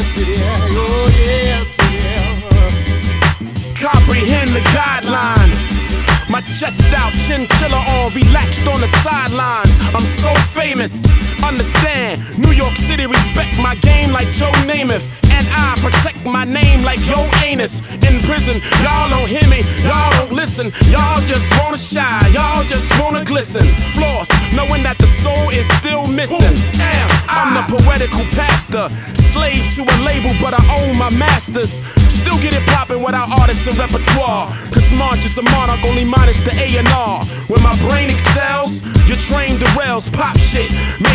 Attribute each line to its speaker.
Speaker 1: oh yes,
Speaker 2: Comprehend the guidelines. My chest out, chinchilla on, relaxed on the sidelines. I'm so famous, understand. New York City respect my game like Joe Namath. And I protect my name like Yo Anus. In prison, y'all don't hear me, y'all don't listen. Y'all just wanna shine, y'all just wanna glisten. Floss, knowing that the soul is still missing. I'm the poetical pastor, slave to a label, but I own my masters. Still get it poppin' without artists and repertoire. Cause March is a monarch, only minus the A&R. When my brain excels, your train derails, pop shit.